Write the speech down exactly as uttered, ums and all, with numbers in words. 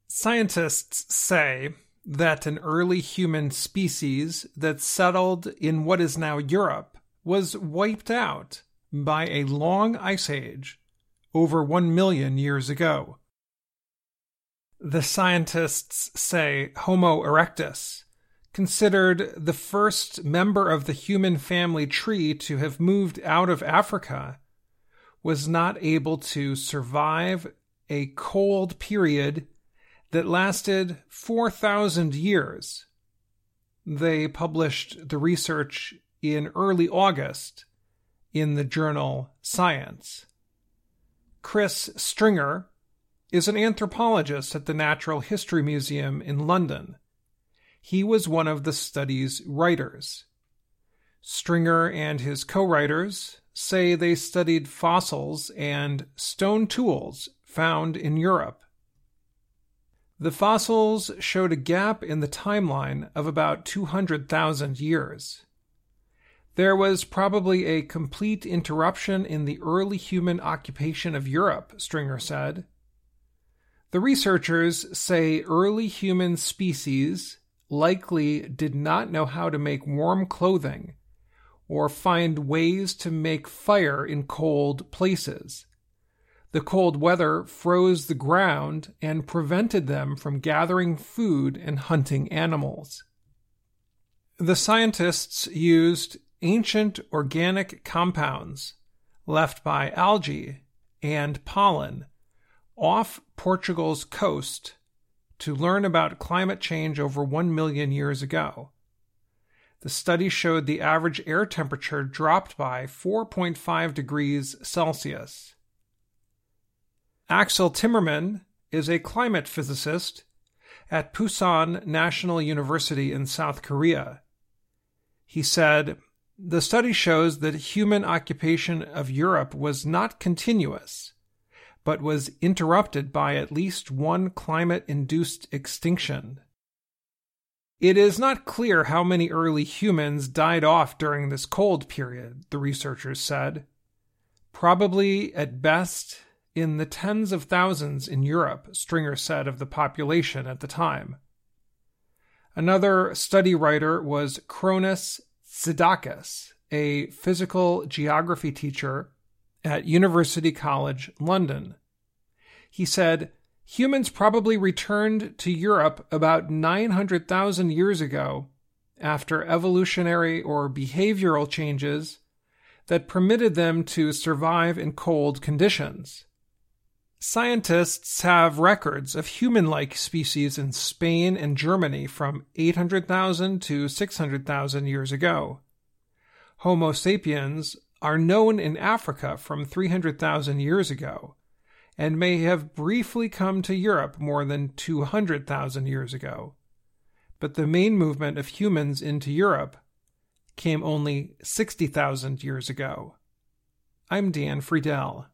Scientists say that an early human species that settled in what is now Europe was wiped out by a long ice age over one million years ago. The scientists say Homo erectus, considered the first member of the human family tree to have moved out of Africa, was not able to survive a cold period that lasted four thousand years. They published the research in early August in the journal Science. Chris Stringer is an anthropologist at the Natural History Museum in London. He was one of the study's writers. Stringer and his co-writers say they studied fossils and stone tools found in Europe. The fossils showed a gap in the timeline of about two hundred thousand years. There was probably a complete interruption in the early human occupation of Europe, Stringer said. The researchers say early human species likely did not know how to make warm clothing or find ways to make fire in cold places. The cold weather froze the ground and prevented them from gathering food and hunting animals. The scientists used ancient organic compounds left by algae and pollen off Portugal's coast to learn about climate change over one million years ago. The study showed the average air temperature dropped by four point five degrees Celsius. Axel Timmerman is a climate physicist at Pusan National University in South Korea. He said, "The study shows that human occupation of Europe was not continuous, but was interrupted by at least one climate-induced extinction. It is not clear how many early humans died off during this cold period," the researchers said. "Probably, at best, in the tens of thousands in Europe," Stringer said of the population at the time. Another study writer was Kronis Sidakis, a physical geography teacher at University College London. He said, "Humans probably returned to Europe about nine hundred thousand years ago after evolutionary or behavioral changes that permitted them to survive in cold conditions." Scientists have records of human-like species in Spain and Germany from eight hundred thousand to six hundred thousand years ago. Homo sapiens are known in Africa from three hundred thousand years ago, and may have briefly come to Europe more than two hundred thousand years ago. But the main movement of humans into Europe came only sixty thousand years ago. I'm Dan Friedel.